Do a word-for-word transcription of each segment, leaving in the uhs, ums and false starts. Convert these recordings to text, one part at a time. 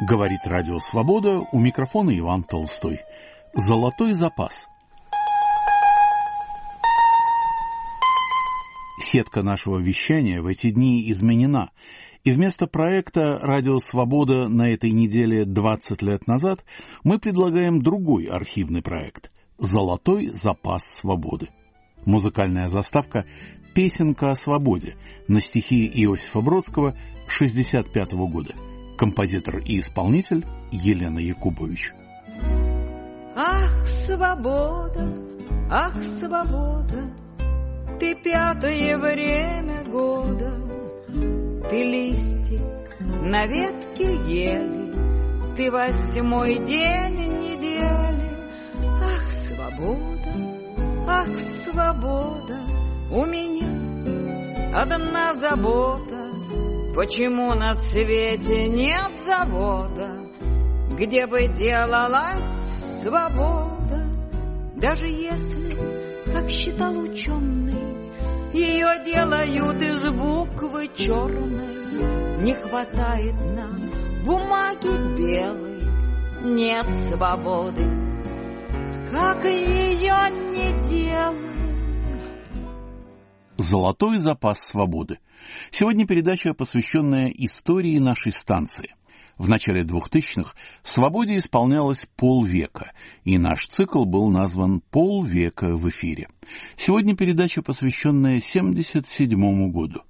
Говорит Радио Свобода, у микрофона Иван Толстой. Золотой запас. Сетка нашего вещания в эти дни изменена, и вместо проекта «Радио Свобода» на этой неделе двадцать лет назад мы предлагаем другой архивный проект «Золотой запас свободы». Музыкальная заставка «Песенка о свободе» на стихи Иосифа Бродского шестьдесят пятого года. Композитор и исполнитель Елена Якубович. Ах, свобода, ах, свобода, ты пятое время года, ты листик на ветке ели, ты восьмой день недели. Ах, свобода, ах, свобода, у меня одна забота. Почему на свете нет завода, где бы делалась свобода? Даже если, как считал ученый, ее делают из буквы черной, не хватает нам бумаги белой, нет свободы, как ее не делай. Золотой запас свободы. Сегодня передача, посвященная истории нашей станции. В начале двухтысячных «Свободе» исполнялось полвека, и наш цикл был назван «Полвека в эфире». Сегодня передача, посвященная семьдесят седьмому году.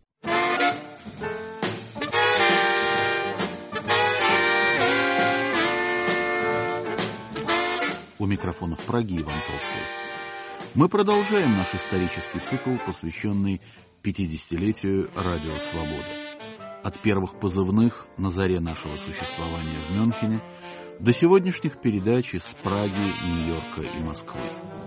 У микрофона в Праге Иван Толстой. Мы продолжаем наш исторический цикл, посвященный пятидесятилетию Радио Свобода. От первых позывных на заре нашего существования в Мюнхене до сегодняшних передач из Праги, Нью-Йорка и Москвы.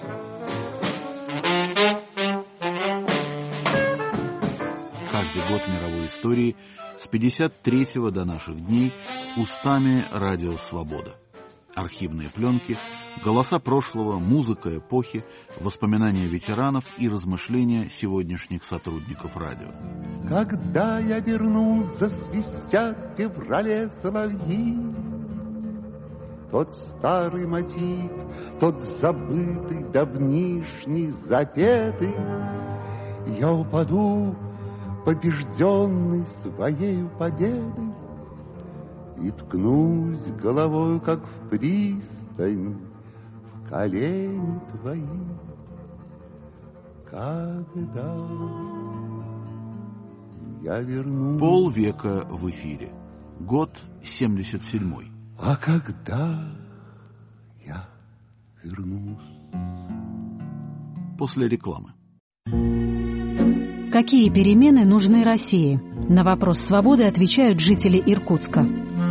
Каждый год мировой истории с пятьдесят третьего до наших дней устами Радио Свобода. Архивные пленки, голоса прошлого, музыка эпохи, воспоминания ветеранов и размышления сегодняшних сотрудников радио. Когда я вернусь, засвистят в феврале соловьи, тот старый мотив, тот забытый, давнишний, запетый, я упаду, побежденный своею победой, и ткнусь головой, как в пристань, в колени твои. Когда я вернусь... Полвека в эфире. Год семьдесят седьмой. А когда я вернусь... После рекламы. Какие перемены нужны России? На вопрос свободы отвечают жители Иркутска.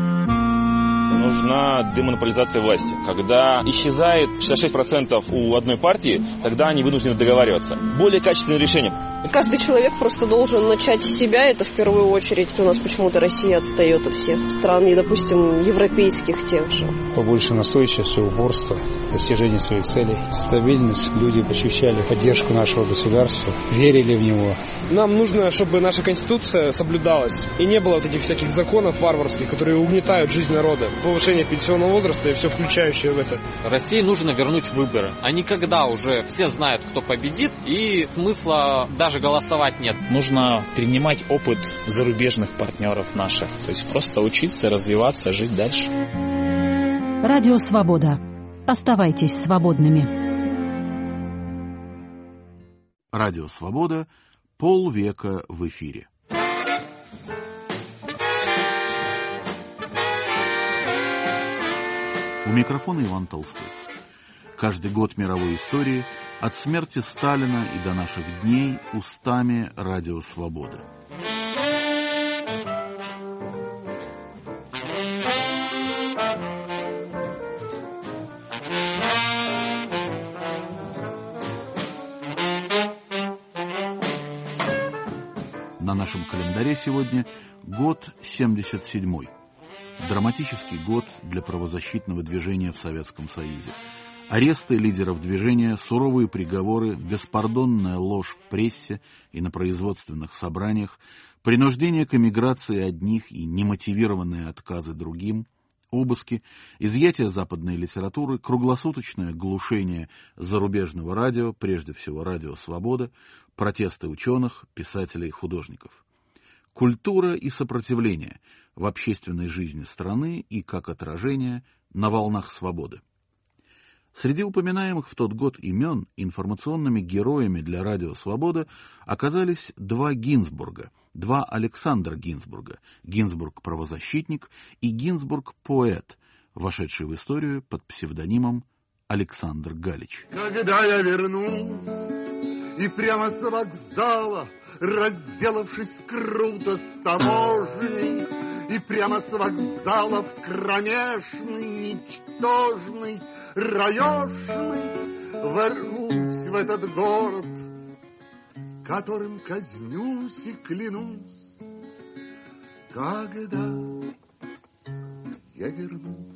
Нужна демонополизация власти. Когда исчезает шестьдесят шесть процентов у одной партии, тогда они вынуждены договариваться. Более качественное решение. Каждый человек просто должен начать с себя, это в первую очередь. У нас почему-то Россия отстает от всех стран, и, допустим, европейских тех же. Побольше настойчивости, упорства, достижения своих целей. Стабильность. Люди ощущали поддержку нашего государства, верили в него. Нам нужно, чтобы наша Конституция соблюдалась, и не было вот этих всяких законов варварских, которые угнетают жизнь народа. Повышение пенсионного возраста и все включающее в это. России нужно вернуть выборы. А не когда уже все знают, кто победит, и смысла даже голосовать нет. Нужно принимать опыт зарубежных партнеров наших. То есть просто учиться, развиваться, жить дальше. Радио Свобода. Оставайтесь свободными. Радио Свобода. Полвека в эфире. У микрофона Иван Толстой. Каждый год мировой истории от смерти Сталина и до наших дней устами Радио Свобода. На нашем календаре сегодня год семьдесят седьмой. Драматический год для правозащитного движения в Советском Союзе. Аресты лидеров движения, суровые приговоры, беспардонная ложь в прессе и на производственных собраниях, принуждение к эмиграции одних и немотивированные отказы другим, Обыски, изъятие западной литературы, круглосуточное глушение зарубежного радио, прежде всего радио «Свобода», протесты ученых, писателей и художников. Культура и сопротивление в общественной жизни страны и как отражение на волнах свободы. Среди упоминаемых в тот год имен информационными героями для радио «Свобода» оказались два Гинзбурга, два Александра Гинзбурга, Гинзбург-правозащитник и Гинзбург-поэт, вошедший в историю под псевдонимом Александр Галич. Когда я вернусь и прямо с вокзала, разделавшись круто с таможней, и прямо с вокзала в кромешный, ничтожный, раешный, ворвусь в этот город, которым казнюсь и клянусь, когда я вернусь.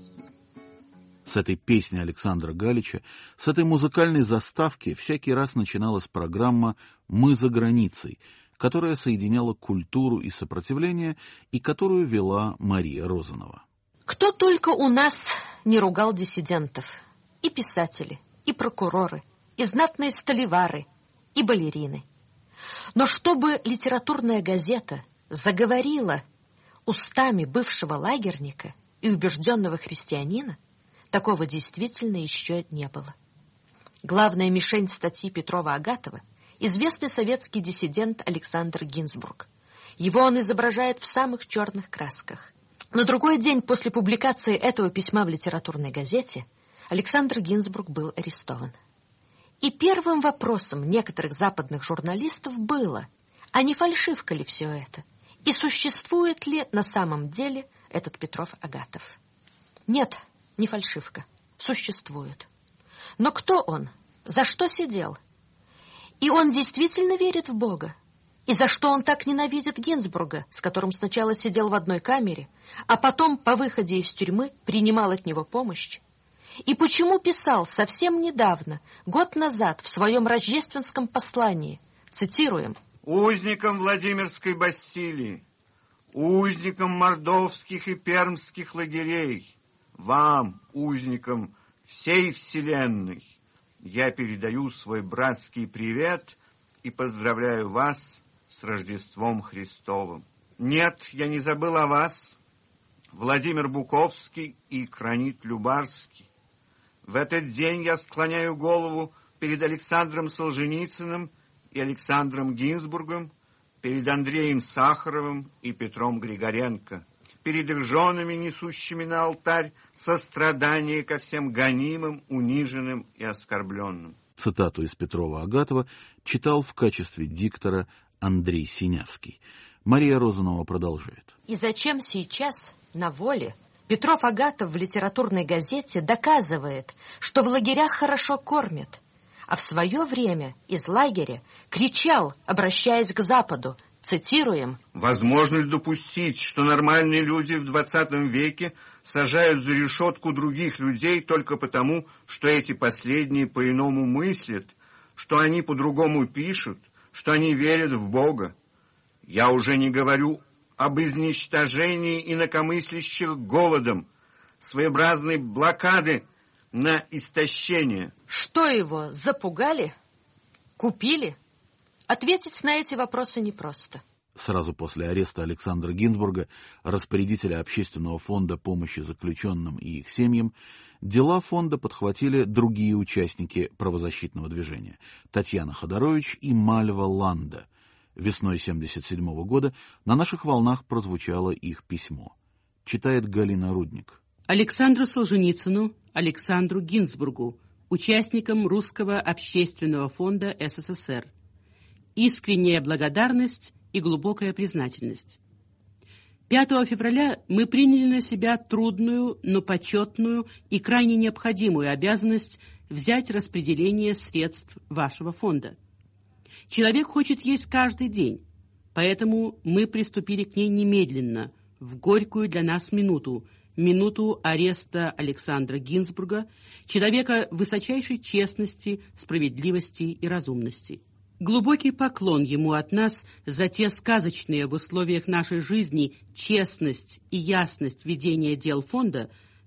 С этой песни Александра Галича, с этой музыкальной заставки всякий раз начиналась программа «Мы за границей», которая соединяла культуру и сопротивление, и которую вела Мария Розанова. Кто только у нас не ругал диссидентов. И писатели, и прокуроры, и знатные столевары, и балерины. Но чтобы литературная газета заговорила устами бывшего лагерника и убежденного христианина, такого действительно еще не было. Главная мишень статьи Петрова-Агатова – известный советский диссидент Александр Гинзбург. Его он изображает в самых черных красках. На другой день после публикации этого письма в литературной газете Александр Гинзбург был арестован. И первым вопросом некоторых западных журналистов было, а не фальшивка ли все это? И существует ли на самом деле этот Петров-Агатов? Нет, не фальшивка. Существует. Но кто он? За что сидел? И он действительно верит в Бога? И за что он так ненавидит Гинзбурга, с которым сначала сидел в одной камере, а потом по выходе из тюрьмы принимал от него помощь? И почему писал совсем недавно, год назад, в своем рождественском послании, цитируем: «Узникам Владимирской Бастилии, узникам мордовских и пермских лагерей, вам, узникам всей вселенной, я передаю свой братский привет и поздравляю вас с Рождеством Христовым. Нет, я не забыл о вас, Владимир Буковский и Кранит Любарский. В этот день я склоняю голову перед Александром Солженицыным и Александром Гинзбургом, перед Андреем Сахаровым и Петром Григоренко, перед их женами, несущими на алтарь сострадание ко всем гонимым, униженным и оскорбленным». Цитату из Петрова-Агатова читал в качестве диктора Андрей Синявский. Мария Розанова продолжает. И зачем сейчас на воле Петров-Агатов в литературной газете доказывает, что в лагерях хорошо кормят, а в свое время из лагеря кричал, обращаясь к Западу, цитируем: «Возможно ли допустить, что нормальные люди в двадцатом веке сажают за решетку других людей только потому, что эти последние по-иному мыслят, что они по-другому пишут, что они верят в Бога? Я уже не говорю об изничтожении инакомыслящих голодом, своеобразной блокады на истощение». Что его, запугали? Купили? Ответить на эти вопросы непросто. Сразу после ареста Александра Гинзбурга, распорядителя Общественного фонда помощи заключенным и их семьям, дела фонда подхватили другие участники правозащитного движения – Татьяна Ходорович и Мальва Ланда. Весной семьдесят седьмого года на наших волнах прозвучало их письмо. Читает Галина Рудник. Александру Солженицыну, Александру Гинзбургу, участникам Русского общественного фонда СССР. Искренняя благодарность и глубокая признательность. пятого февраля мы приняли на себя трудную, но почетную и крайне необходимую обязанность взять распределение средств вашего фонда. Человек хочет есть каждый день, поэтому мы приступили к ней немедленно, в горькую для нас минуту, минуту ареста Александра Гинзбурга, человека высочайшей честности, справедливости и разумности. Глубокий поклон ему от нас за те сказочные в условиях нашей жизни честность и ясность ведения дел фонда,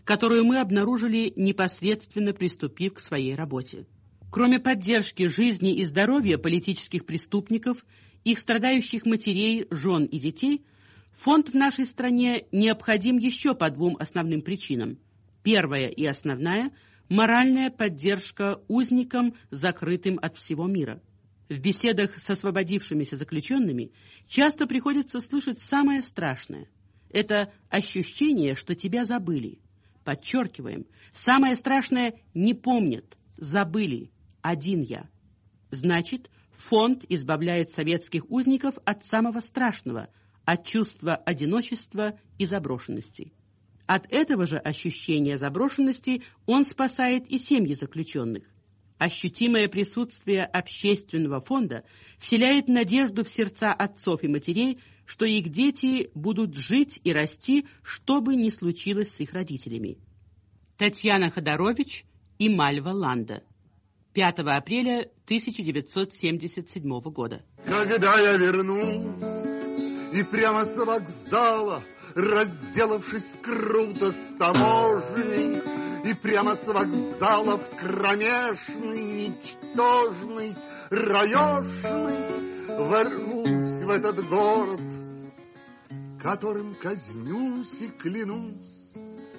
которую мы обнаружили, непосредственно приступив к своей работе. Кроме поддержки жизни и здоровья политических преступников, их страдающих матерей, жен и детей, фонд в нашей стране необходим еще по двум основным причинам. Первая и основная – моральная поддержка узникам, закрытым от всего мира. В беседах с освободившимися заключенными часто приходится слышать самое страшное. Это ощущение, что тебя забыли. Подчеркиваем, самое страшное – не помнят, забыли, один я. Значит, фонд избавляет советских узников от самого страшного – от чувства одиночества и заброшенности. От этого же ощущения заброшенности он спасает и семьи заключенных. Ощутимое присутствие общественного фонда вселяет надежду в сердца отцов и матерей, что их дети будут жить и расти, что бы ни случилось с их родителями. Татьяна Ходорович и Мальва Ланда. пятого апреля тысяча девятьсот семьдесят седьмого года. Когда я вернусь, и прямо с вокзала, разделавшись круто с таможней, и прямо с вокзала в кромешный, ничтожный, раешный ворвусь в этот город, которым казнюсь и клянусь,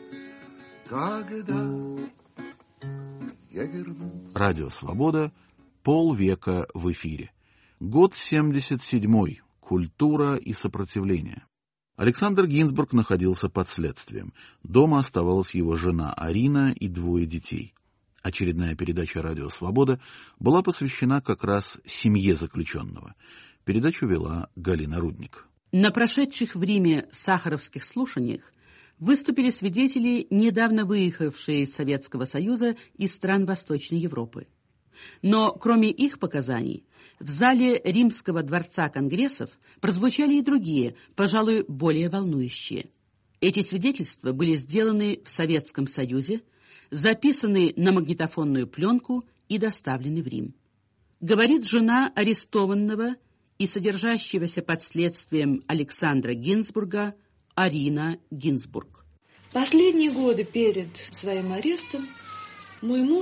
когда я вернусь. Радио «Свобода», полвека в эфире. Год семьдесят седьмой. Культура и сопротивление. Александр Гинзбург находился под следствием. Дома оставалась его жена Арина и двое детей. Очередная передача «Радио Свобода» была посвящена как раз семье заключенного. Передачу вела Галина Рудник. На прошедших в Риме сахаровских слушаниях выступили свидетели, недавно выехавшие из Советского Союза и стран Восточной Европы. Но кроме их показаний, в зале Римского дворца конгрессов прозвучали и другие, пожалуй, более волнующие. Эти свидетельства были сделаны в Советском Союзе, записаны на магнитофонную пленку и доставлены в Рим. Говорит жена арестованного и содержащегося под следствием Александра Гинзбурга Арина Гинзбург. Последние годы перед своим арестом мой муж,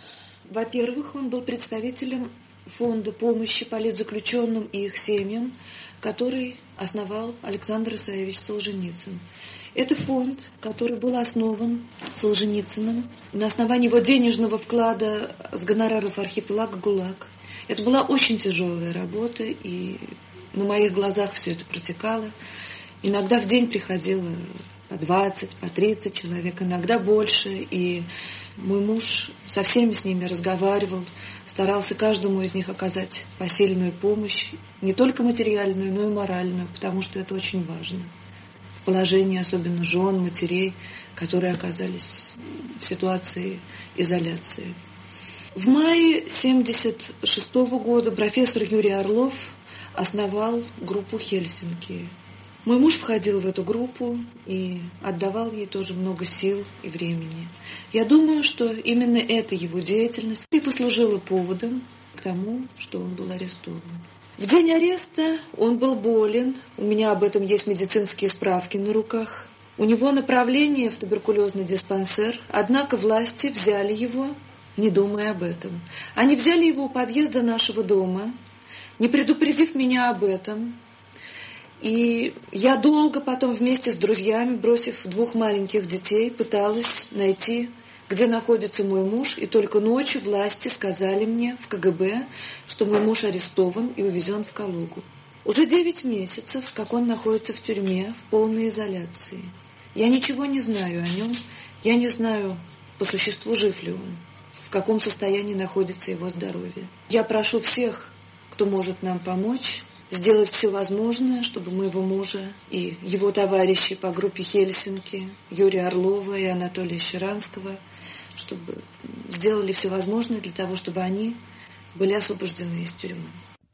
во-первых, он был представителем фонда помощи политзаключенным и их семьям, который основал Александр Исаевич Солженицын. Это фонд, который был основан Солженицыным на основании его денежного вклада с гонораров архипелага ГУЛАГ. Это была очень тяжелая работа, и на моих глазах все это протекало. Иногда в день приходило по двадцать, по тридцать человек, иногда больше, и мой муж со всеми с ними разговаривал, старался каждому из них оказать посильную помощь, не только материальную, но и моральную, потому что это очень важно. В положении особенно жен, матерей, которые оказались в ситуации изоляции. В мае тысяча девятьсот семьдесят шестого года профессор Юрий Орлов основал группу «Хельсинки». Мой муж входил в эту группу и отдавал ей тоже много сил и времени. Я думаю, что именно эта его деятельность и послужила поводом к тому, что он был арестован. В день ареста он был болен, у меня об этом есть медицинские справки на руках. У него направление в туберкулезный диспансер, однако власти взяли его, не думая об этом. Они взяли его у подъезда нашего дома, не предупредив меня об этом. И я долго потом вместе с друзьями, бросив двух маленьких детей, пыталась найти, где находится мой муж. И только ночью власти сказали мне в ка гэ бэ, что мой муж арестован и увезен в Калугу. Уже девять месяцев, как он находится в тюрьме, в полной изоляции. Я ничего не знаю о нем. Я не знаю по существу, жив ли он, в каком состоянии находится его здоровье. Я прошу всех, кто может нам помочь, сделать все возможное, чтобы моего мужа и его товарищи по группе «Хельсинки», Юрия Орлова и Анатолия Щеранского, чтобы сделали все возможное для того, чтобы они были освобождены из тюрьмы.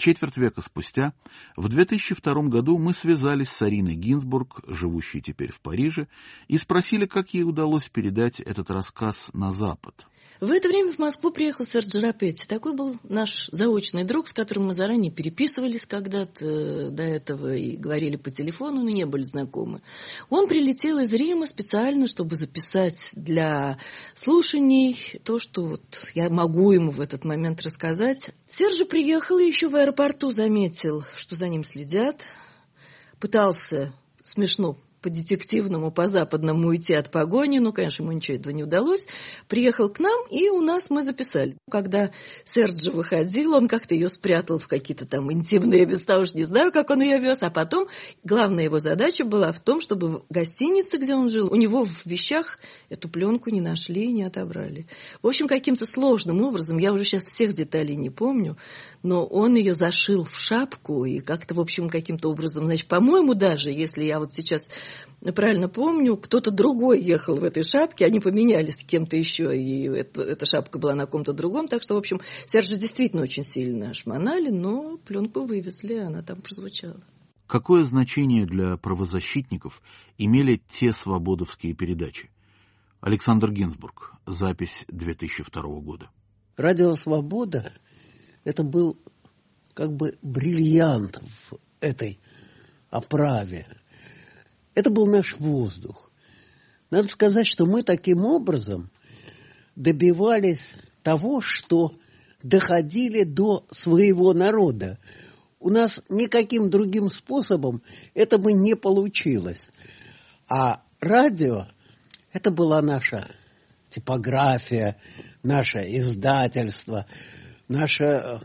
Четверть века спустя, в две тысячи втором году, мы связались с Ариной Гинзбург, живущей теперь в Париже, и спросили, как ей удалось передать этот рассказ на Запад. В это время в Москву приехал Серж Рапетти. Такой был наш заочный друг, с которым мы заранее переписывались когда-то до этого и говорили по телефону, но не были знакомы. Он прилетел из Рима специально, чтобы записать для слушаний то, что вот я могу ему в этот момент рассказать. Серж приехал и еще в аэропорту заметил, что за ним следят. Пытался смешно по-детективному, по-западному уйти от погони. Ну, конечно, ему ничего этого не удалось. Приехал к нам, и у нас мы записали. Когда Серджи выходил, он как-то ее спрятал в какие-то там интимные места, уж не знаю, как он ее вез. А потом главная его задача была в том, чтобы в гостинице, где он жил, у него в вещах эту пленку не нашли и не отобрали. В общем, каким-то сложным образом, я уже сейчас всех деталей не помню, но он ее зашил в шапку и как-то, в общем, каким-то образом, значит, по-моему, даже, если я вот сейчас правильно помню, кто-то другой ехал в этой шапке, они поменялись с кем-то еще, и это, эта шапка была на ком-то другом, так что, в общем, Сержа действительно очень сильно шмонали, но пленку вывезли, она там прозвучала. Какое значение для правозащитников имели те свободовские передачи? Александр Гинзбург, запись две тысячи второго года. Радио «Свобода» — это был как бы бриллиант в этой оправе. Это был наш воздух. Надо сказать, что мы таким образом добивались того, что доходили до своего народа. У нас никаким другим способом это бы не получилось. А радио – это была наша типография, наше издательство, наше,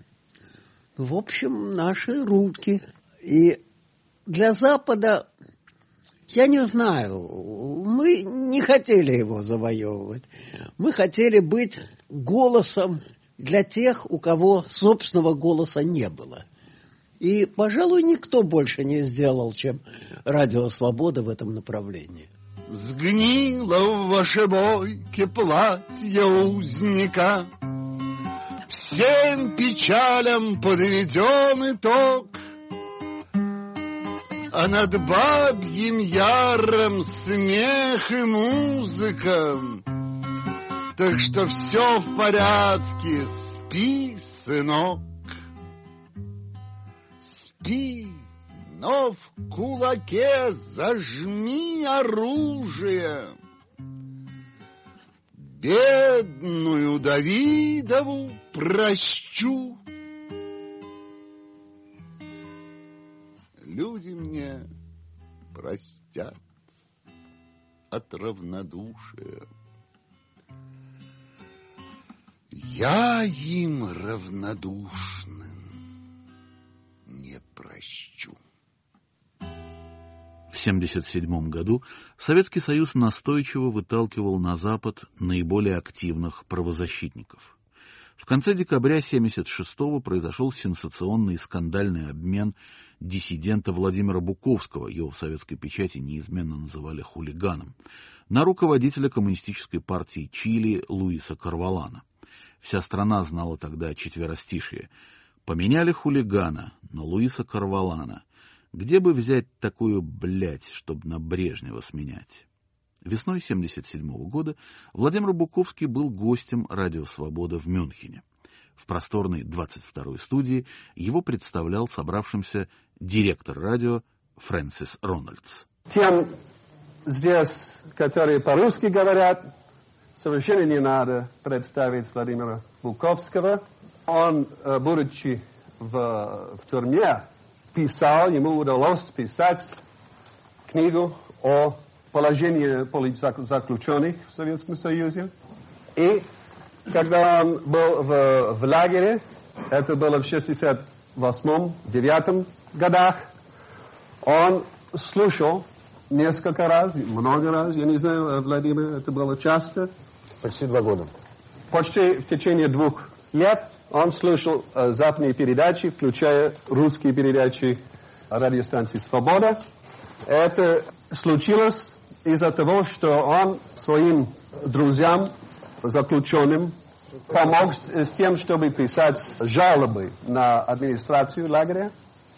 в общем, наши руки. И для Запада... Я не знаю, мы не хотели его завоевывать. Мы хотели быть голосом для тех, у кого собственного голоса не было. И, пожалуй, никто больше не сделал, чем Радио Свобода в этом направлении. Сгнило в вашей бойке платье узника, всем печалям подведен итог. А над бабьим яром смех и музыка. Так что все в порядке, спи, сынок. Спи, но в кулаке зажми оружие. Бедную Давидову прощу. Люди мне простят от равнодушия. Я им равнодушным не прощу. В семьдесят седьмом году Советский Союз настойчиво выталкивал на Запад наиболее активных правозащитников. В конце декабря семьдесят шестого произошел сенсационный и скандальный обмен диссидента Владимира Буковского, его в советской печати неизменно называли хулиганом, на руководителя коммунистической партии Чили Луиса Корвалана. Вся страна знала тогда четверостишие. Поменяли хулигана на Луиса Корвалана. Где бы взять такую блядь, чтобы на Брежнева сменять? Весной семьдесят седьмого года Владимир Буковский был гостем Радио Свобода в Мюнхене. В просторной двадцать второй студии его представлял собравшимся директор радио Фрэнсис Рональдс. Тем здесь, которые по-русски говорят, совершенно не надо представить Владимира Буковского. Он, будучи в, в тюрьме, писал, ему удалось писать книгу о положении политзаключенных в Советском Союзе. И когда он был в, в лагере, это было в шестьдесят восьмом — девятом годах, он слушал несколько раз, много раз, я не знаю, Владимир, это было часто. Почти два года. Почти в течение двух лет он слушал э, западные передачи, включая русские передачи радиостанции «Свобода». Это случилось из-за того, что он своим друзьям, заключенным помог с, с тем, чтобы писать жалобы на администрацию лагеря.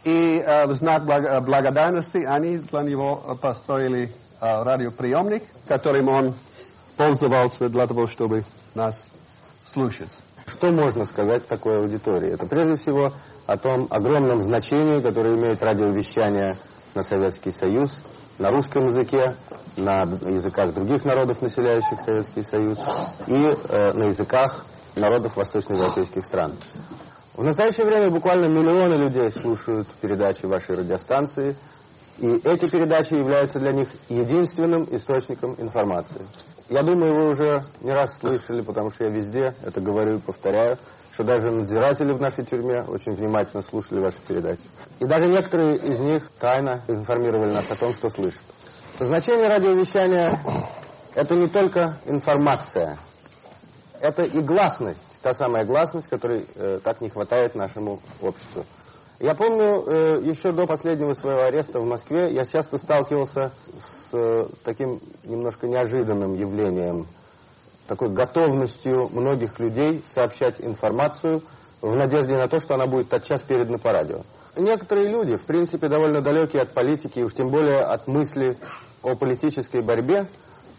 И э, в знак благ- благодарности они для него построили э, радиоприемник, которым он пользовался для того, чтобы нас слушать. Что можно сказать такой аудитории? Это прежде всего о том огромном значении, которое имеет радиовещание на Советский Союз, на русском языке, на языках других народов, населяющих Советский Союз, и э, на языках народов восточноевропейских стран. В настоящее время буквально миллионы людей слушают передачи вашей радиостанции, и эти передачи являются для них единственным источником информации. Я думаю, вы уже не раз слышали, потому что я везде это говорю и повторяю, что даже надзиратели в нашей тюрьме очень внимательно слушали ваши передачи. И даже некоторые из них тайно информировали нас о том, что слышат. Значение радиовещания – это не только информация, это и гласность, та самая гласность, которой э, так не хватает нашему обществу. Я помню, э, еще до последнего своего ареста в Москве я часто сталкивался с э, таким немножко неожиданным явлением, такой готовностью многих людей сообщать информацию в надежде на то, что она будет тотчас передана по радио. Некоторые люди, в принципе, довольно далекие от политики, и уж тем более от мысли о политической борьбе,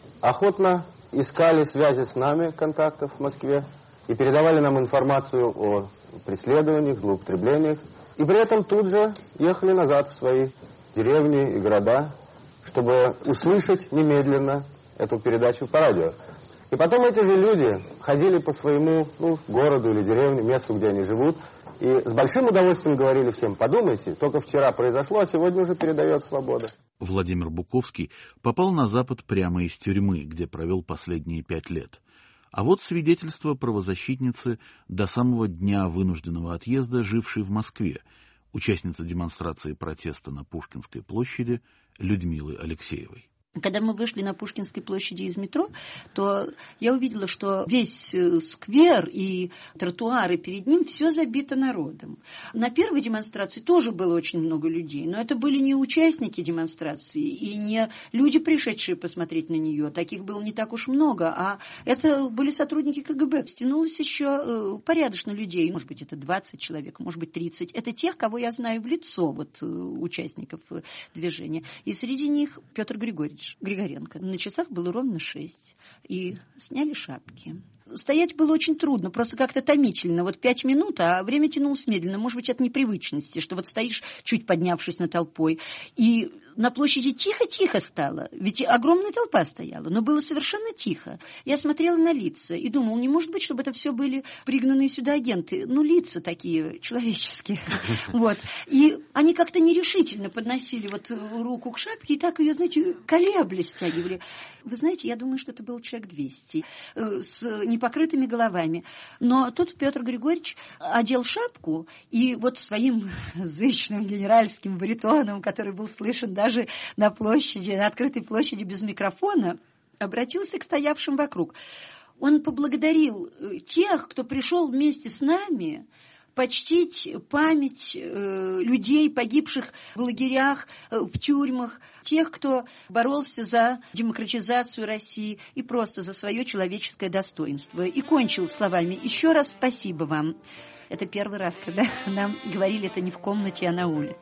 охотно искали связи с нами, контактов в Москве, и передавали нам информацию о преследованиях, злоупотреблениях, и при этом тут же ехали назад в свои деревни и города, чтобы услышать немедленно эту передачу по радио. И потом эти же люди ходили по своему ну, городу или деревне, месту, где они живут, и с большим удовольствием говорили всем: подумайте, только вчера произошло, а сегодня уже передает «Свобода». Владимир Буковский попал на Запад прямо из тюрьмы, где провел последние пять лет. А вот свидетельство правозащитницы до самого дня вынужденного отъезда, жившей в Москве, участницы демонстрации протеста на Пушкинской площади Людмилы Алексеевой. Когда мы вышли на Пушкинской площади из метро, то я увидела, что весь сквер и тротуары перед ним все забито народом. На первой демонстрации тоже было очень много людей, но это были не участники демонстрации и не люди, пришедшие посмотреть на нее. Таких было не так уж много, а это были сотрудники ка гэ бэ. Стянулось еще порядочно людей, может быть, это двадцать человек, может быть, тридцать. Это тех, кого я знаю в лицо, вот участников движения. И среди них Петр Григорьевич Григоренко. На часах было ровно шесть. И сняли шапки. Стоять было очень трудно, просто как-то томительно. Вот пять минут, а время тянулось медленно. Может быть, от непривычности, что вот стоишь, чуть поднявшись над толпой. И на площади тихо-тихо стало. Ведь огромная толпа стояла, но было совершенно тихо. Я смотрела на лица и думала, не может быть, чтобы это все были пригнанные сюда агенты. Ну, лица такие человеческие. Вот. И они как-то нерешительно подносили вот руку к шапке и так ее, знаете, колеблясь стягивали. Вы знаете, я думаю, что это был человек двести с непокрытыми головами. Но тут Петр Григорьевич одел шапку и вот своим зычным генеральским баритоном, который был слышен даже на площади, на открытой площади без микрофона, обратился к стоявшим вокруг. Он поблагодарил тех, кто пришел вместе с нами почтить память э, людей, погибших в лагерях, э, в тюрьмах, тех, кто боролся за демократизацию России и просто за свое человеческое достоинство. И кончил словами: «Еще раз спасибо вам». Это первый раз, когда нам говорили это не в комнате, а на улице.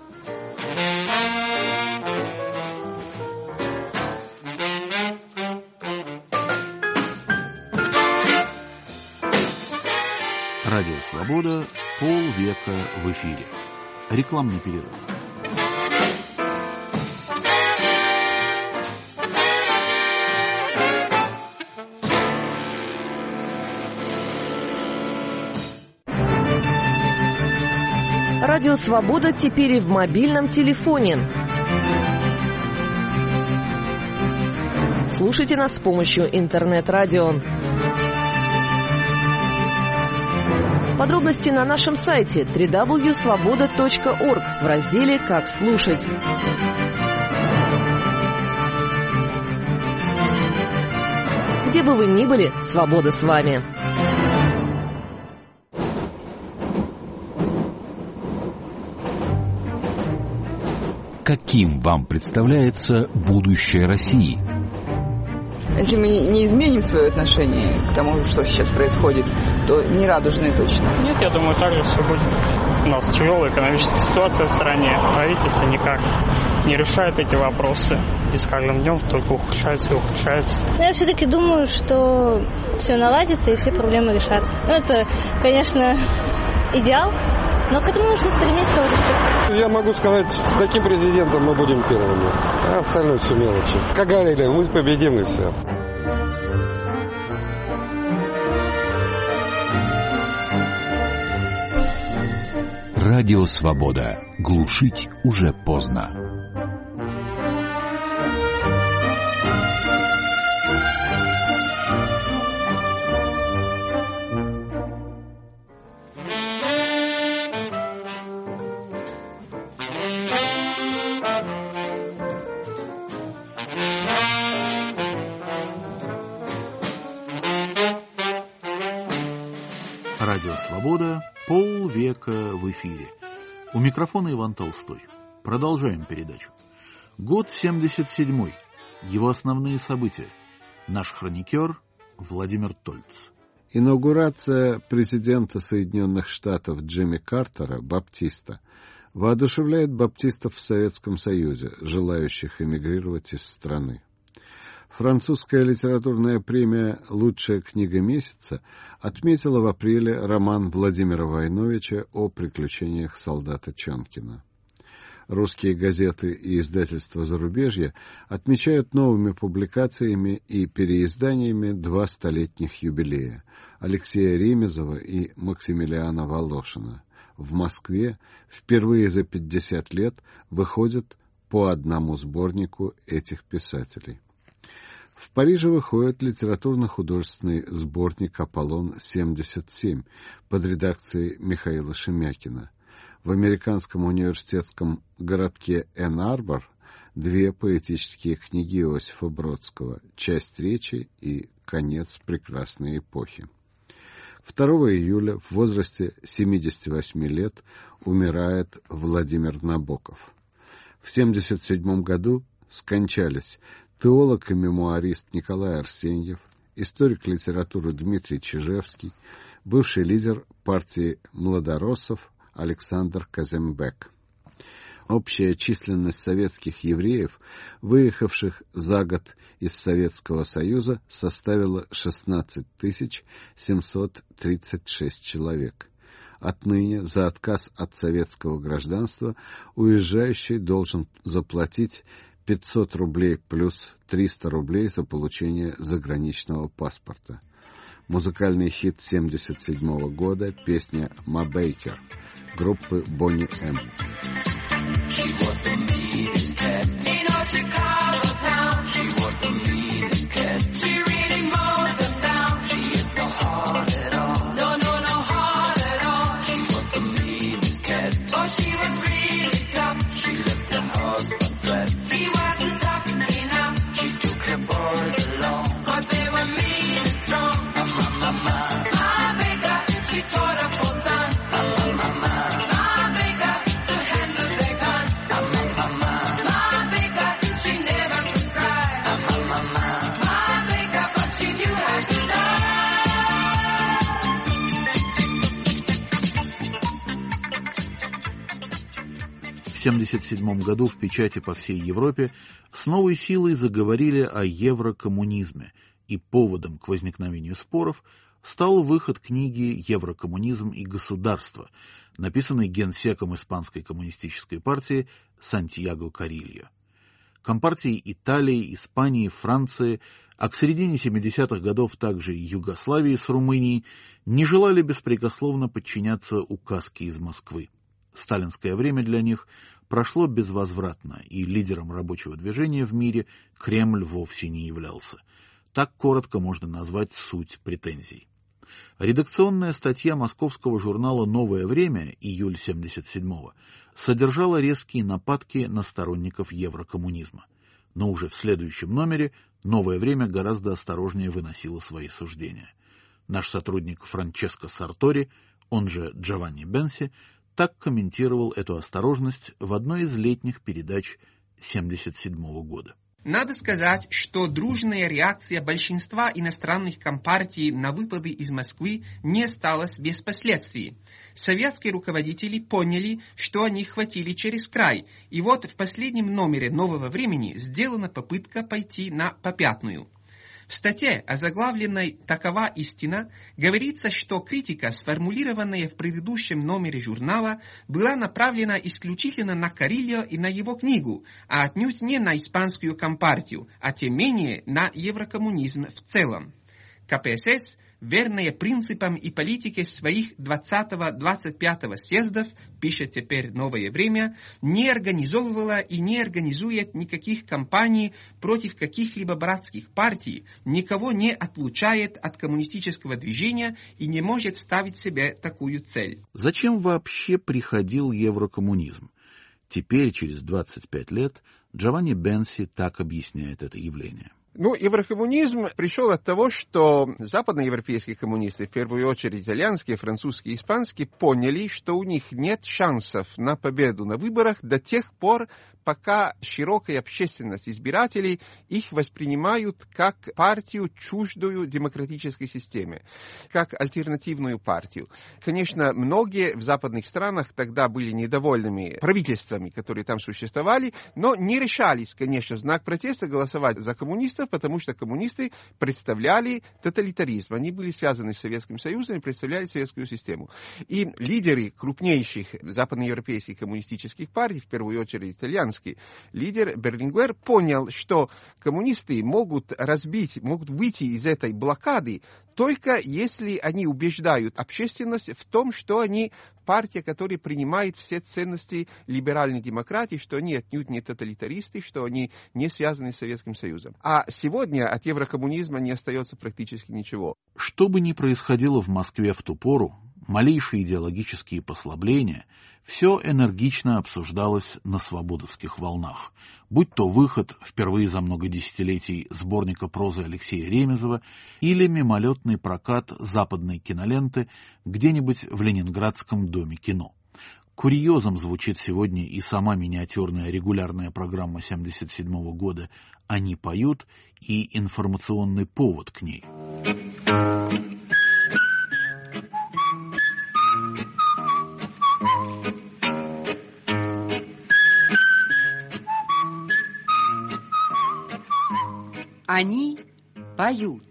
Радио «Свобода», полвека в эфире. Рекламный перерыв. Радио «Свобода» теперь и в мобильном телефоне. Слушайте нас с помощью интернет-радио. Подробности на нашем сайте дабл ю дабл ю дабл ю точка свобода точка орг в разделе «Как слушать». Где бы вы ни были, свобода с вами. Каким вам представляется будущее России? Если мы не изменим свое отношение к тому, что сейчас происходит, то не радужное точно. Нет, я думаю, так же все будет. У нас тяжелая экономическая ситуация в стране. Правительство никак не решает эти вопросы. И с каждым днем только ухудшается и ухудшается. Но я все-таки думаю, что все наладится и все проблемы решатся. Ну, это, конечно, идеал, но к этому нужно стремиться, вот и все. Я могу сказать, с таким президентом мы будем первыми, а остальное все мелочи. Как говорили, мы победим и все. Радио «Свобода». Глушить уже поздно. Радио «Свобода». Полвека в эфире. У микрофона Иван Толстой. Продолжаем передачу. Год семьдесят седьмой. Его основные события. Наш хроникер Владимир Тольц. Инаугурация президента Соединенных Штатов Джимми Картера, баптиста, воодушевляет баптистов в Советском Союзе, желающих эмигрировать из страны. Французская литературная премия «Лучшая книга месяца» отметила в апреле роман Владимира Войновича о приключениях солдата Чонкина. Русские газеты и издательства зарубежья отмечают новыми публикациями и переизданиями два столетних юбилея Алексея Ремезова и Максимилиана Волошина. В Москве впервые за пятьдесят лет выходит по одному сборнику этих писателей. В Париже выходит литературно-художественный сборник «Аполлон-семьдесят семь» под редакцией Михаила Шемякина. В американском университетском городке Энн-Арбор две поэтические книги Иосифа Бродского «Часть речи» и «Конец прекрасной эпохи». второго июля в возрасте семидесяти восьми лет умирает Владимир Набоков. В семьдесят седьмом году скончались теолог и мемуарист Николай Арсеньев, историк литературы Дмитрий Чижевский, бывший лидер партии младороссов Александр Казембек. Общая численность советских евреев, выехавших за год из Советского Союза, составила шестнадцать тысяч семьсот тридцать шесть человек. Отныне за отказ от советского гражданства уезжающий должен заплатить пятьсот рублей плюс триста рублей за получение заграничного паспорта. Музыкальный хит семьдесят седьмого года, песня «Ма Бейкер» группы Бонни М. В семьдесят седьмом году в печати по всей Европе с новой силой заговорили о еврокоммунизме, и поводом к возникновению споров стал выход книги «Еврокоммунизм и государство», написанной генсеком Испанской коммунистической партии Сантьяго Карильо. Компартии Италии, Испании, Франции, а к середине семидесятых годов также и Югославии с Румынией не желали беспрекословно подчиняться указке из Москвы. Сталинское время для них прошло безвозвратно, и лидером рабочего движения в мире Кремль вовсе не являлся. Так коротко можно назвать суть претензий. Редакционная статья московского журнала «Новое время» июль семьдесят седьмого содержала резкие нападки на сторонников еврокоммунизма. Но уже в следующем номере «Новое время» гораздо осторожнее выносило свои суждения. Наш сотрудник Франческо Сартори, он же Джованни Бенси, так комментировал эту осторожность в одной из летних передач семьдесят седьмого года. Надо сказать, что дружная реакция большинства иностранных компартий на выпады из Москвы не осталась без последствий. Советские руководители поняли, что они хватили через край, и вот в последнем номере «Нового времени» сделана попытка пойти на попятную. В статье, озаглавленной «Такова истина», говорится, что критика, сформулированная в предыдущем номере журнала, была направлена исключительно на Карильо и на его книгу, а отнюдь не на испанскую компартию, а тем менее на еврокоммунизм в целом. ка пэ эс эс, верная принципам и политике своих двадцатого-двадцать пятого съездов, пишет теперь «Новое время», не организовывала и не организует никаких кампаний против каких-либо братских партий, никого не отлучает от коммунистического движения и не может ставить себе такую цель. Зачем вообще приходил еврокоммунизм? Теперь, через двадцать пять лет, Джованни Бенси так объясняет это явление. Ну, еврокоммунизм пришел от того, что западноевропейские коммунисты, в первую очередь итальянские, французские, испанские, поняли, что у них нет шансов на победу на выборах до тех пор, пока широкая общественность избирателей их воспринимают как партию, чуждую демократической системе, как альтернативную партию. Конечно, многие в западных странах тогда были недовольными правительствами, которые там существовали, но не решались, конечно, в знак протеста голосовать за коммунистов, потому что коммунисты представляли тоталитаризм. Они были связаны с Советским Союзом и представляли советскую систему. И лидеры крупнейших западноевропейских коммунистических партий, в первую очередь итальянских, лидер Берлингуэр понял, что коммунисты могут разбить, могут выйти из этой блокады только если они убеждают общественность в том, что они партия, которая принимает все ценности либеральной демократии, что они отнюдь не тоталитаристы, что они не связаны с Советским Союзом. А сегодня от еврокоммунизма не остается практически ничего. Что бы ни происходило в Москве в ту пору, малейшие идеологические послабления, все энергично обсуждалось на свободовских волнах, будь то выход впервые за много десятилетий сборника прозы Алексея Ремезова или мимолетный прокат западной киноленты где-нибудь в Ленинградском доме кино. Курьезом звучит сегодня и сама миниатюрная регулярная программа семьдесят седьмого года «Они поют» и информационный повод к ней. Они поют.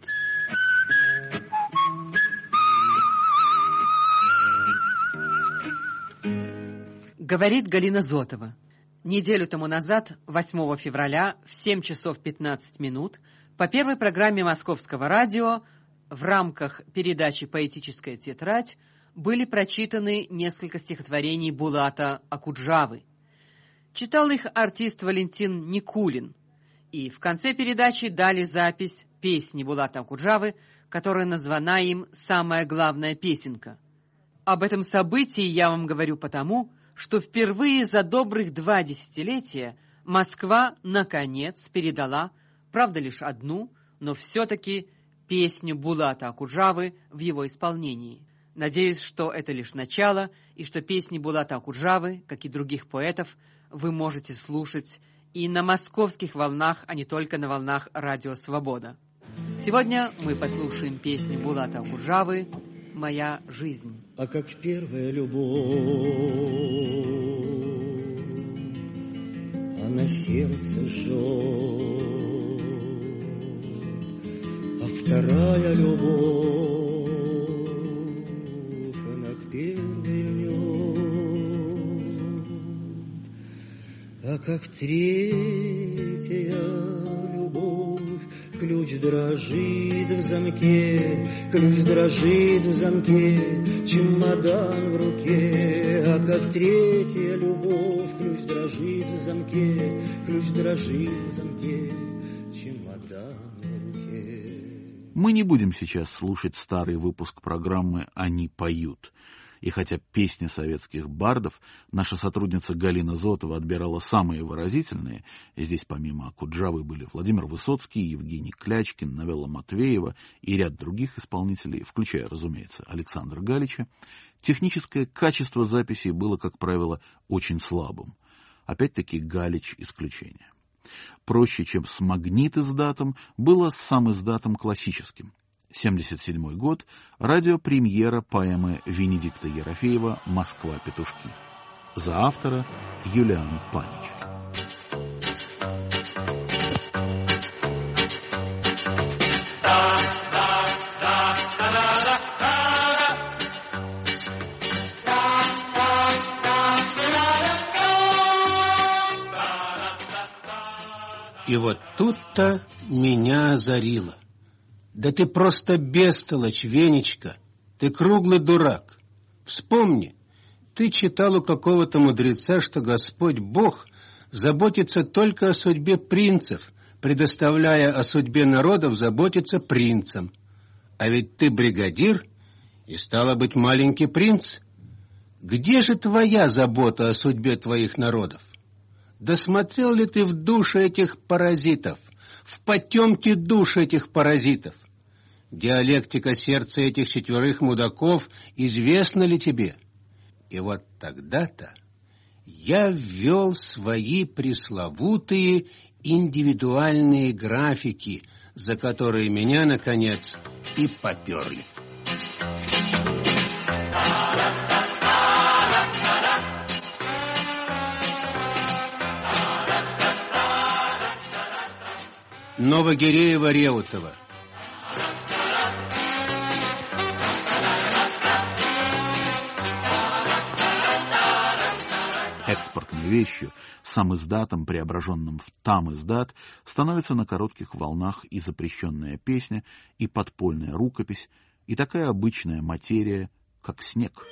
Говорит Галина Зотова. Неделю тому назад, восьмого февраля, в семь часов пятнадцать минут, по первой программе Московского радио в рамках передачи «Поэтическая тетрадь» были прочитаны несколько стихотворений Булата Окуджавы. Читал их артист Валентин Никулин. И в конце передачи дали запись песни Булата Окуджавы, которая названа им «Самая главная песенка». Об этом событии я вам говорю потому, что впервые за добрых два десятилетия Москва, наконец, передала, правда, лишь одну, но все-таки песню Булата Окуджавы в его исполнении. Надеюсь, что это лишь начало, и что песни Булата Окуджавы, как и других поэтов, вы можете слушать и на московских волнах, а не только на волнах Радио Свобода. Сегодня мы послушаем песню Булата Окуджавы «Моя жизнь». А как первая любовь, она сердце жжет, а вторая любовь, она к первой льнет, а как третья любовь, ключ дрожит в замке, ключ дрожит в замке, чемодан в руке, а как третья любовь, ключ дрожит в замке, ключ дрожит в замке, чемодан в руке. Мы не будем сейчас слушать старый выпуск программы «Они поют». И хотя песни советских бардов наша сотрудница Галина Зотова отбирала самые выразительные, здесь помимо Окуджавы были Владимир Высоцкий, Евгений Клячкин, Новелла Матвеева и ряд других исполнителей, включая, разумеется, Александра Галича, техническое качество записи было, как правило, очень слабым. Опять-таки Галич исключение. Проще, чем с магнит-издатом, было с сам-издатом классическим. семьдесят седьмой год. Радиопремьера поэмы Венедикта Ерофеева «Москва-петушки». За автора Юлиан Панич. И вот тут-то меня озарило. Да ты просто бестолочь, Венечка, ты круглый дурак. Вспомни, ты читал у какого-то мудреца, что Господь Бог заботится только о судьбе принцев, предоставляя о судьбе народов заботиться принцам. А ведь ты бригадир и, стало быть, маленький принц. Где же твоя забота о судьбе твоих народов? Досмотрел ли ты в души этих паразитов, в потемки душ этих паразитов? Диалектика сердца этих четверых мудаков известна ли тебе? И вот тогда-то я ввел свои пресловутые индивидуальные графики, за которые меня, наконец, и поперли. Новогиреево-Реутово. Экспортной вещью, сам-издатом, преображенным в там-издат, становится на коротких волнах и запрещенная песня, и подпольная рукопись, и такая обычная материя, как снег.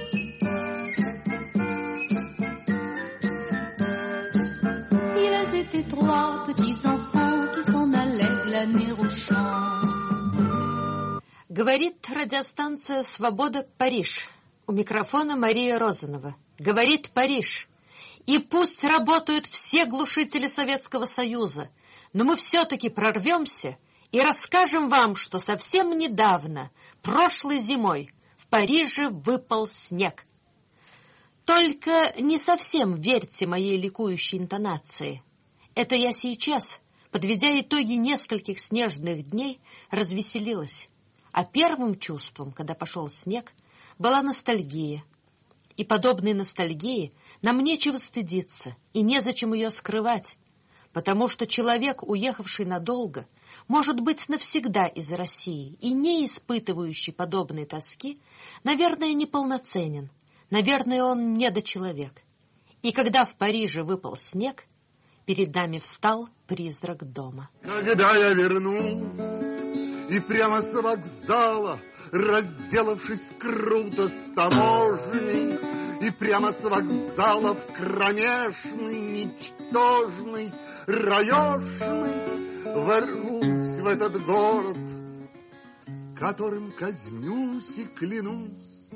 Говорит радиостанция «Свобода», Париж. У микрофона Мария Розанова. Говорит Париж. И пусть работают все глушители Советского Союза, но мы все-таки прорвемся и расскажем вам, что совсем недавно, прошлой зимой, в Париже выпал снег. Только не совсем верьте моей ликующей интонации. Это я сейчас, подведя итоги нескольких снежных дней, развеселилась. А первым чувством, когда пошел снег, была ностальгия. И подобной ностальгии нам нечего стыдиться, и незачем ее скрывать, потому что человек, уехавший надолго, может быть навсегда из России и не испытывающий подобной тоски, наверное, неполноценен, наверное, он недочеловек. И когда в Париже выпал снег, перед нами встал призрак дома. Когда я вернусь, и прямо с вокзала, разделавшись круто с таможней, и прямо с вокзала в кромешный, ничтожный, раешный ворвусь в этот город, которым казнюсь и клянусь,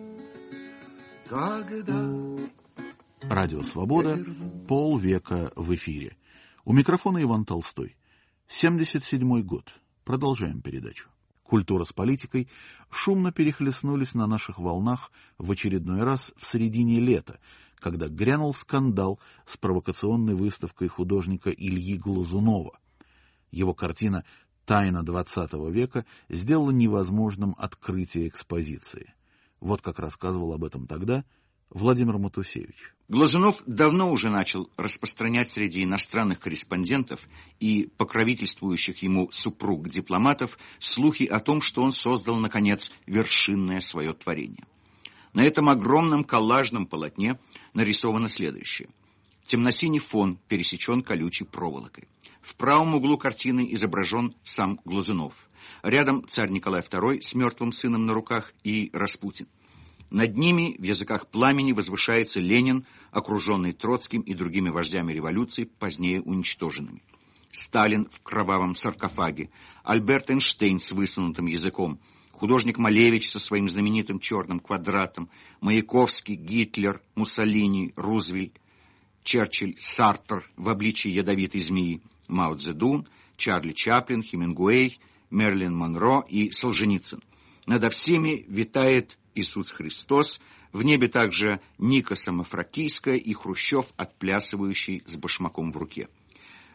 когда... Радио «Свобода», полвека в эфире. У микрофона Иван Толстой. семьдесят седьмой год. Продолжаем передачу. Культура с политикой шумно перехлестнулись на наших волнах в очередной раз в середине лета, когда грянул скандал с провокационной выставкой художника Ильи Глазунова. Его картина «Тайна двадцатого века» сделала невозможным открытие экспозиции. Вот как рассказывал об этом тогда Владимир Матусевич. Глазунов давно уже начал распространять среди иностранных корреспондентов и покровительствующих ему супруг-дипломатов слухи о том, что он создал, наконец, вершинное свое творение. На этом огромном коллажном полотне нарисовано следующее. Темно-синий фон пересечен колючей проволокой. В правом углу картины изображен сам Глазунов. Рядом царь Николай второй с мертвым сыном на руках и Распутин. Над ними в языках пламени возвышается Ленин, окруженный Троцким и другими вождями революции, позднее уничтоженными. Сталин в кровавом саркофаге, Альберт Эйнштейн с высунутым языком, художник Малевич со своим знаменитым черным квадратом, Маяковский, Гитлер, Муссолини, Рузвельт, Черчилль, Сартр в обличии ядовитой змеи, Мао Цзэдун, Чарли Чаплин, Хемингуэй, Мерлин Монро и Солженицын. Надо всеми витает Иисус Христос, в небе также Ника Самофракийская и Хрущев, отплясывающий с башмаком в руке.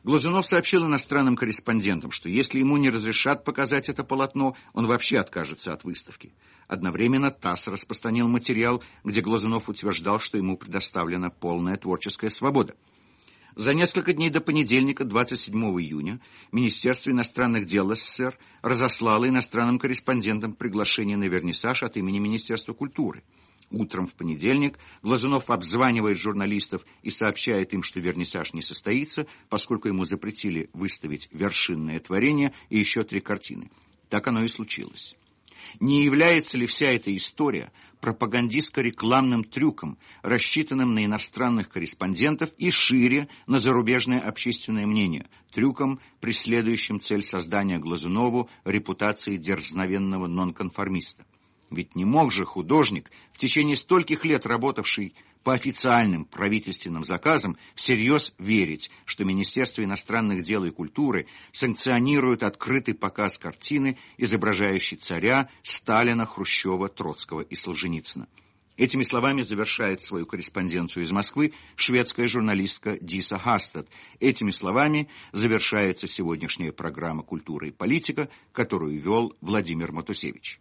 Глазунов сообщил иностранным корреспондентам, что если ему не разрешат показать это полотно, он вообще откажется от выставки. Одновременно ТАСС распространил материал, где Глазунов утверждал, что ему предоставлена полная творческая свобода. За несколько дней до понедельника, двадцать седьмого июня, Министерство иностранных дел СССР разослало иностранным корреспондентам приглашение на вернисаж от имени Министерства культуры. Утром в понедельник Глазунов обзванивает журналистов и сообщает им, что вернисаж не состоится, поскольку ему запретили выставить вершинное творение и еще три картины. Так оно и случилось. Не является ли вся эта история пропагандистско-рекламным трюком, рассчитанным на иностранных корреспондентов и шире на зарубежное общественное мнение, трюком, преследующим цель создания Глазунову репутации дерзновенного нонконформиста? Ведь не мог же художник, в течение стольких лет работавший по официальным правительственным заказам, всерьез верить, что Министерство иностранных дел и культуры санкционирует открытый показ картины, изображающей царя, Сталина, Хрущева, Троцкого и Солженицына. Этими словами завершает свою корреспонденцию из Москвы шведская журналистка Диса Хастад. Этими словами завершается сегодняшняя программа «Культура и политика», которую вел Владимир Матусевич.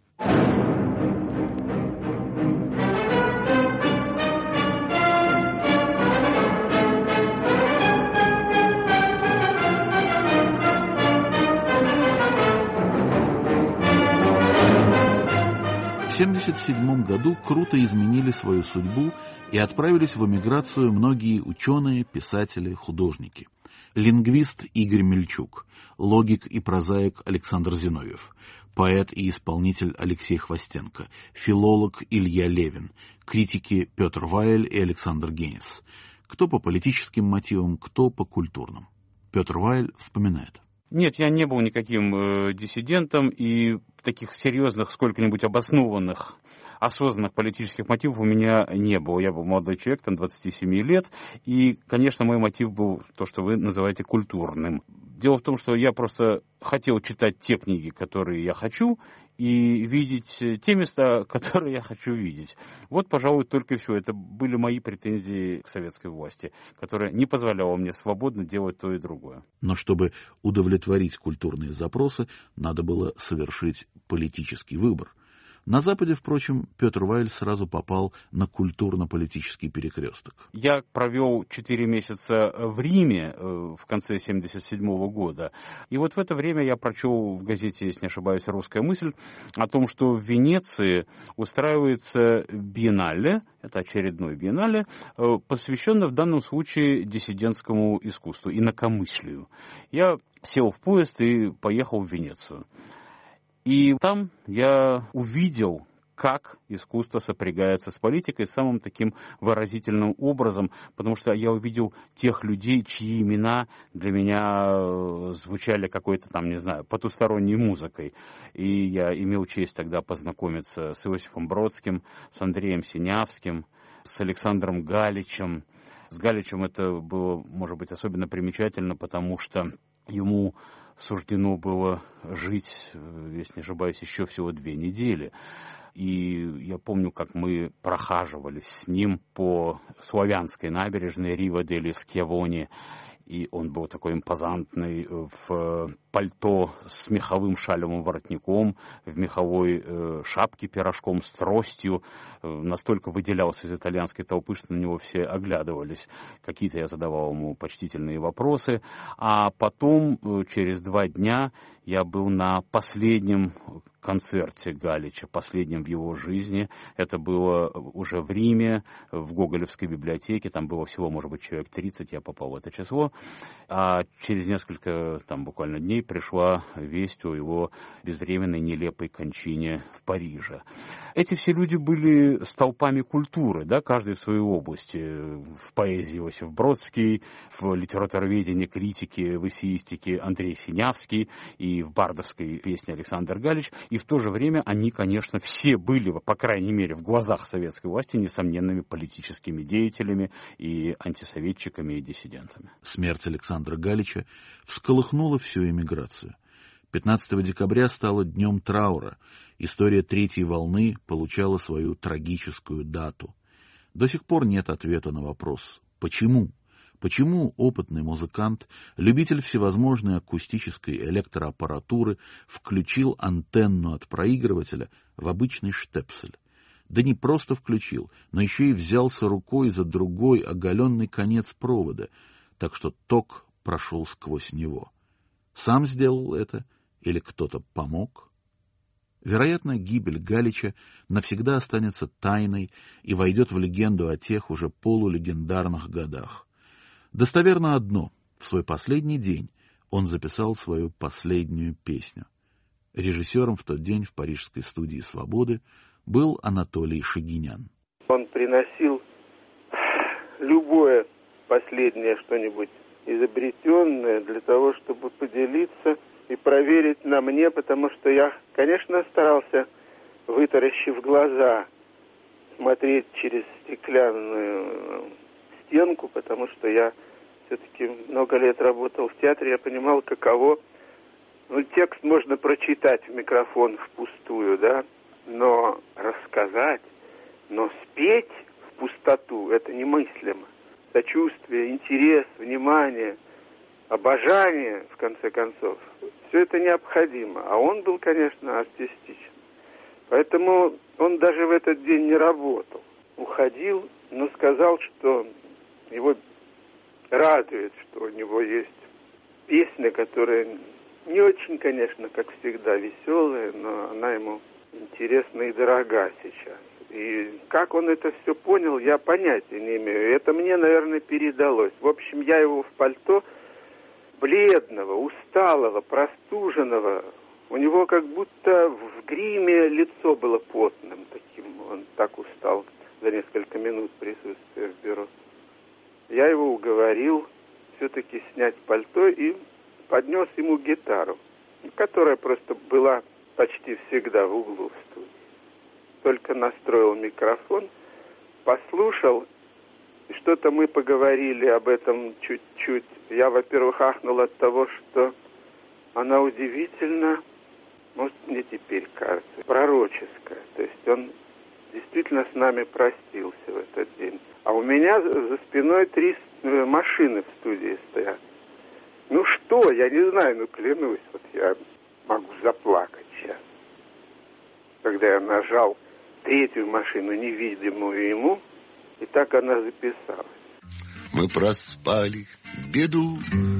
В тысяча девятьсот семьдесят седьмом году круто изменили свою судьбу и отправились в эмиграцию многие ученые, писатели, художники. Лингвист Игорь Мельчук, логик и прозаик Александр Зиновьев, поэт и исполнитель Алексей Хвостенко, филолог Илья Левин, критики Петр Ваель и Александр Генис. Кто по политическим мотивам, кто по культурным. Петр Ваель вспоминает. Нет, я не был никаким э, диссидентом, и таких серьезных, сколько-нибудь обоснованных, осознанных политических мотивов у меня не было. Я был молодой человек, там, двадцати семи лет, и, конечно, мой мотив был то, что вы называете культурным. Дело в том, что я просто хотел читать те книги, которые я хочу, и видеть те места, которые я хочу видеть. Вот, пожалуй, только и все. Это были мои претензии к советской власти, которая не позволяла мне свободно делать то и другое. Но чтобы удовлетворить культурные запросы, надо было совершить политический выбор. На Западе, впрочем, Петр Ваель сразу попал на культурно-политический перекресток. Я провел четыре месяца в Риме в конце семьдесят седьмого года. И вот в это время я прочел в газете, если не ошибаюсь, «Русская мысль» о том, что в Венеции устраивается биеннале, это очередной биеннале, посвященный в данном случае диссидентскому искусству, инакомыслию. Я сел в поезд и поехал в Венецию. И там я увидел, как искусство сопрягается с политикой самым таким выразительным образом, потому что я увидел тех людей, чьи имена для меня звучали какой-то там, не знаю, потусторонней музыкой. И я имел честь тогда познакомиться с Иосифом Бродским, с Андреем Синявским, с Александром Галичем. С Галичем это было, может быть, особенно примечательно, потому что ему суждено было жить, если не ошибаюсь, еще всего две недели. И я помню, как мы прохаживались с ним по славянской набережной Рива-дель-Скьявони. И он был такой импозантный, в пальто с меховым шалевым воротником, в меховой э, шапке пирожком с тростью. Э, настолько выделялся из итальянской толпы, что на него все оглядывались. Какие-то я задавал ему почтительные вопросы. А потом, э, через два дня, я был на последнем концерте Галича, последнем в его жизни. Это было уже в Риме, в Гоголевской библиотеке. Там было всего, может быть, человек тридцать, я попал в это число. А через несколько, там, буквально дней пришла весть о его безвременной нелепой кончине в Париже. Эти все люди были столпами культуры, да, каждый в своей области. В поэзии Иосиф Бродский, в литературоведении, критике, в эссеистике Андрей Синявский и в бардовской песне Александр Галич. И в то же время они, конечно, все были, по крайней мере, в глазах советской власти несомненными политическими деятелями и антисоветчиками и диссидентами. Смерть Александра Галича всколыхнула всю эмиграцию. пятнадцатого декабря стало днем траура. История третьей волны получала свою трагическую дату. До сих пор нет ответа на вопрос «почему?». Почему опытный музыкант, любитель всевозможной акустической электроаппаратуры, включил антенну от проигрывателя в обычный штепсель? Да не просто включил, но еще и взялся рукой за другой оголенный конец провода, так что ток прошел сквозь него. Сам сделал это или кто-то помог? Вероятно, гибель Галича навсегда останется тайной и войдет в легенду о тех уже полулегендарных годах. Достоверно одно — в свой последний день он записал свою последнюю песню. Режиссером в тот день в парижской студии «Свободы» был Анатолий Шагинян. Он приносил любое последнее что-нибудь изобретенное для того, чтобы поделиться и проверить на мне, потому что я, конечно, старался, вытаращив глаза, смотреть через стеклянную стенку, потому что я все-таки много лет работал в театре, я понимал, каково. Ну, текст можно прочитать в микрофон впустую, да, но рассказать, но спеть в пустоту — это немыслимо. Сочувствие, интерес, внимание, обожание, в конце концов, все это необходимо. А он был, конечно, артистичен. Поэтому он даже в этот день не работал. Уходил, но сказал, что его радует, что у него есть песня, которая не очень, конечно, как всегда, веселая, но она ему интересна и дорога сейчас. И как он это все понял, я понятия не имею. Это мне, наверное, передалось. В общем, я его в пальто, бледного, усталого, простуженного. У него как будто в гриме лицо было потным таким. Он так устал за несколько минут присутствия в бюро. Я его уговорил все-таки снять пальто и поднес ему гитару, которая просто была почти всегда в углу в студии. Только настроил микрофон, послушал, что-то мы поговорили об этом чуть-чуть. Я, во-первых, ахнул от того, что она удивительно, может, мне теперь кажется, пророческая. То есть он действительно с нами простился в этот день. А у меня за спиной три машины в студии стоят. Ну что, я не знаю, ну клянусь, вот я могу заплакать сейчас. Когда я нажал третью машину, невидимую ему, и так она записалась. Мы проспали беду,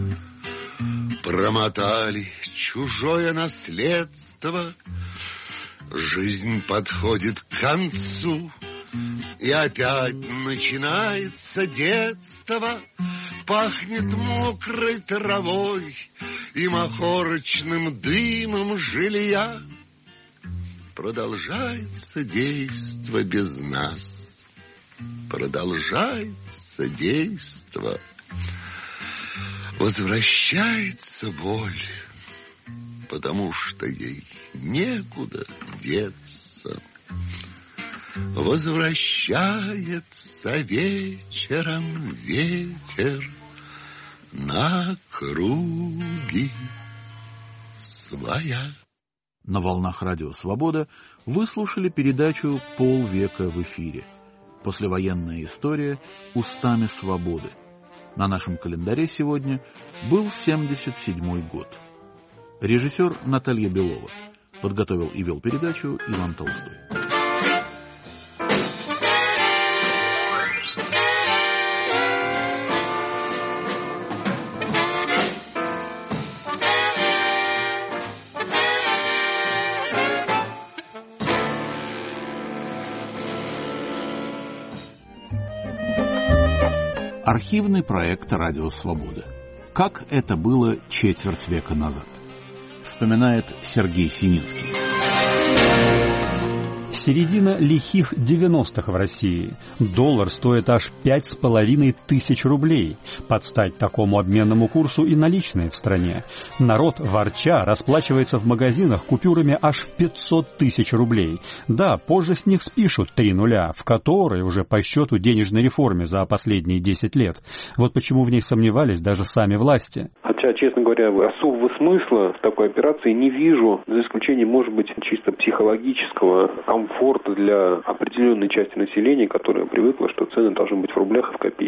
промотали чужое наследство. Жизнь подходит к концу, и опять начинается детство. Пахнет мокрой травой и махорочным дымом жилья. Продолжается действо без нас, продолжается действо. Возвращается боль, потому что ей некуда деться. Возвращается вечером ветер на круги своя. На волнах радио «Свобода» вы слушали передачу «Полвека в эфире». Послевоенная история устами свободы. На нашем календаре сегодня был семьдесят седьмой год. Режиссер Наталья Белова. Подготовил и вел передачу Иван Толстой. Архивный проект «Радио Свобода». Как это было четверть века назад. Вспоминает Сергей Сининский. Середина лихих девяностых в России. Доллар стоит аж пять с половиной тысяч рублей. Под стать такому обменному курсу и наличные в стране. Народ, ворча, расплачивается в магазинах купюрами аж в пятьсот тысяч рублей. Да, позже с них спишут три нуля, в которой уже по счету денежной реформе за последние десять лет. Вот почему в ней сомневались даже сами власти. Хотя, честно говоря, особого смысла в такой операции не вижу, за исключением, может быть, чисто психологического комфорта для определенной части населения, которая привыкла, что цены должны быть в рублях и в копейках.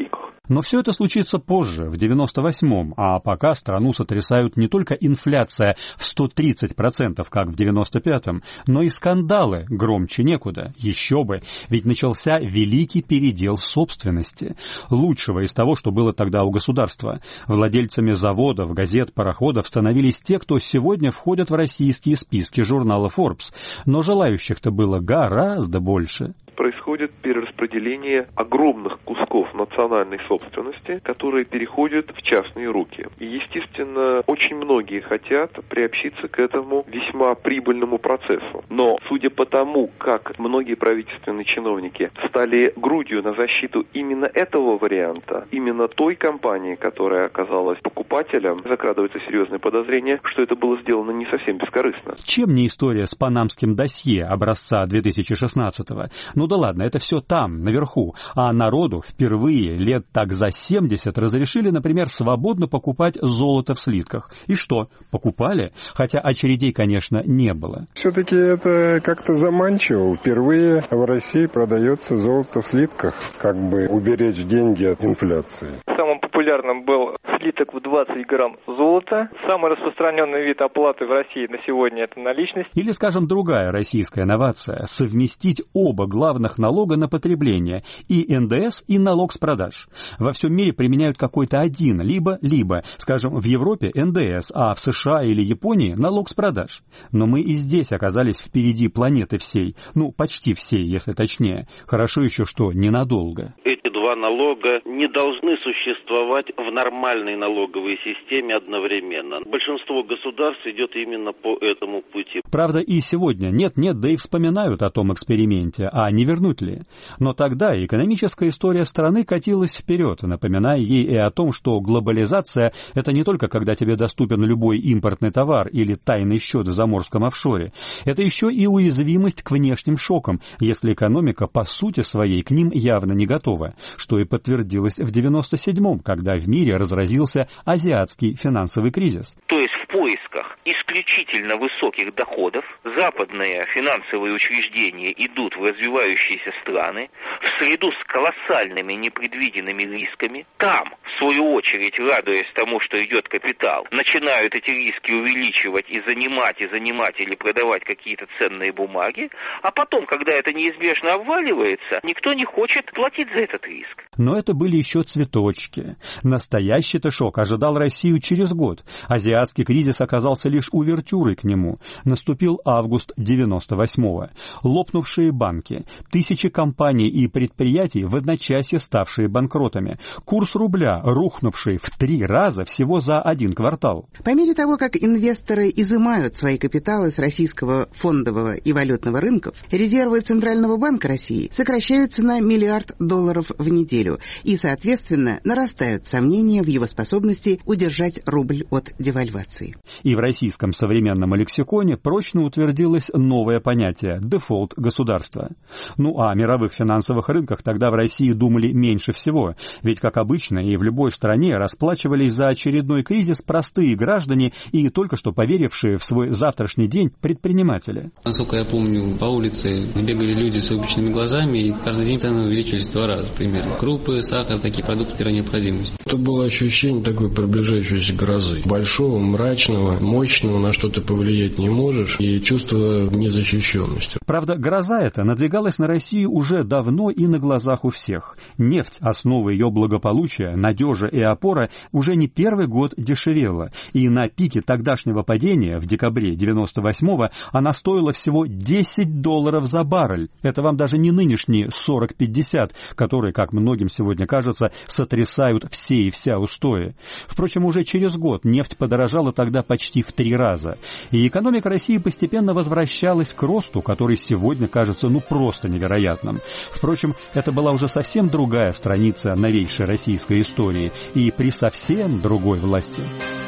Но все это случится позже, в девяносто восьмом, а пока страну сотрясают не только инфляция в сто тридцать процентов, как в девяносто пятом, но и скандалы громче некуда. Еще бы, ведь начался великий передел собственности. Лучшего из того, что было тогда у государства. Владельцами заводов, газет, пароходов становились те, кто сегодня входят в российские списки журнала Forbes. Но желающих-то было гораздо больше. Происходит перераспределение огромных кусков национальной собственности, которые переходят в частные руки. И, естественно, очень многие хотят приобщиться к этому весьма прибыльному процессу. Но, судя по тому, как многие правительственные чиновники стали грудью на защиту именно этого варианта, именно той компании, которая оказалась покупателем, закрадывается серьезное подозрение, что это было сделано не совсем бескорыстно. Чем не история с панамским досье образца две тысячи шестнадцатого? Ну да ладно, это все там, наверху. А народу впервые лет так за семьдесят разрешили, например, свободно покупать золото в слитках. И что? Покупали? Хотя очередей, конечно, не было. Все-таки это как-то заманчиво. Впервые в России продается золото в слитках, как бы уберечь деньги от инфляции. Самым популярным был слиток в двадцать грамм золота. Самый распространенный вид оплаты в России на сегодня – это наличность. Или, скажем, другая российская новация – совместить оба главных налога на потребление – и эн дэ эс, и налог с продаж. Во всем мире применяют какой-то один, либо-либо. Скажем, в Европе эн дэ эс, а в США или Японии – налог с продаж. Но мы и здесь оказались впереди планеты всей. Ну, почти всей, если точнее. Хорошо еще, что ненадолго. Эти два налога не должны существовать в нормальной налоговой системе одновременно. Большинство государств идет именно по этому пути. Правда, и сегодня нет-нет, да и вспоминают о том эксперименте, а не вернуть ли. Но тогда экономическая история страны катилась вперед, напоминая ей и о том, что глобализация – это не только когда тебе доступен любой импортный товар или тайный счет в заморском офшоре. Это еще и уязвимость к внешним шокам, если экономика по сути своей к ним явно не готова, что и подтвердилось в девяносто седьмом, когда в мире разразился азиатский финансовый кризис. То есть в поисках исключительно высоких доходов западные финансовые учреждения идут в развивающиеся страны в среду с колоссальными непредвиденными рисками. Там, в свою очередь, радуясь тому, что идет капитал, начинают эти риски увеличивать и занимать, и занимать или продавать какие-то ценные бумаги, а потом, когда это неизбежно обваливается, никто не хочет платить за этот риск. Но это были еще цветочки. Настоящий-то шок ожидал Россию через год. Азиатский кризис оказался лишь увертюрой к нему. Наступил август девяносто восьмого. Лопнувшие банки, тысячи компаний и предприятий, в одночасье ставшие банкротами. Курс рубля, рухнувший в три раза всего за один квартал. По мере того, как инвесторы изымают свои капиталы с российского фондового и валютного рынков, резервы Центрального банка России сокращаются на миллиард долларов в неделю, и, соответственно, нарастают сомнения в его способности удержать рубль от девальвации. И в российском современном лексиконе прочно утвердилось новое понятие – дефолт государства. Ну а о мировых финансовых рынках тогда в России думали меньше всего, ведь, как обычно, и в любой стране расплачивались за очередной кризис простые граждане и только что поверившие в свой завтрашний день предприниматели. Насколько я помню, по улице бегали люди с выпученными глазами, и каждый день цены увеличились в два раза примерно. Крупы, сахар, такие продукты первой необходимости. Это было ощущение такой приближающейся грозы. Большого, мрачного, мощного, на что ты повлиять не можешь, и чувство незащищенности. Правда, гроза эта надвигалась на Россию уже давно и на глазах у всех. Нефть, основа ее благополучия, надежа и опора, уже не первый год дешевела. И на пике тогдашнего падения, в декабре девяносто восьмого, она стоила всего десять долларов за баррель. Это вам даже не нынешние сорок-пятьдесят, которые, как многим сегодня кажется, сотрясают все и вся устои. Впрочем, уже через год нефть подорожала тогда почти в три раза. И экономика России постепенно возвращалась к росту, который сегодня кажется ну просто невероятным. Впрочем, это была уже совсем другая страница новейшей российской истории и при совсем другой власти.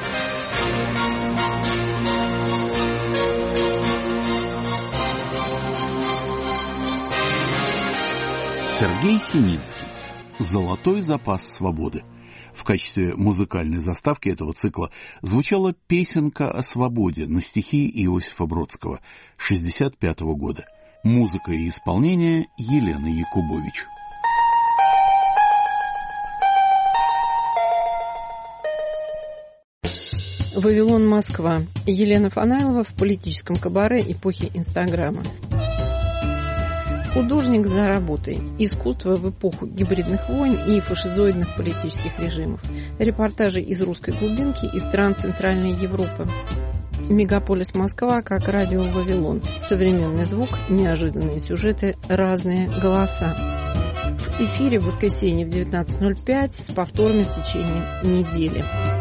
Сергей Синицкий. «Золотой запас свободы». В качестве музыкальной заставки этого цикла звучала песенка о свободе на стихи Иосифа Бродского шестьдесят пятого года. Музыка и исполнение Елены Якубович. Вавилон, Москва. Елена Фанайлова в политическом кабаре эпохи Инстаграма. Художник за работой. Искусство в эпоху гибридных войн и фашизоидных политических режимов. Репортажи из русской глубинки и стран Центральной Европы. Мегаполис Москва как радио Вавилон. Современный звук, неожиданные сюжеты, разные голоса. В эфире в воскресенье в девятнадцать ноль пять с повторами в течение недели.